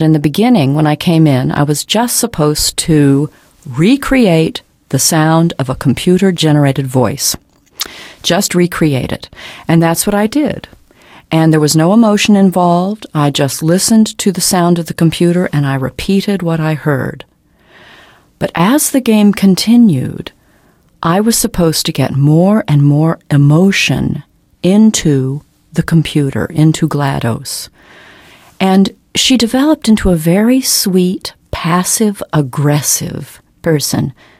In the beginning, when I came in, I was just supposed to recreate the sound of a computer-generated voice. Just recreate it. And that's what I did. And there was no emotion involved. I just listened to the sound of the computer and I repeated what I heard. But as the game continued, I was supposed to get more and more emotion into the computer, into GLaDOS. And she developed into a very sweet, passive-aggressive person.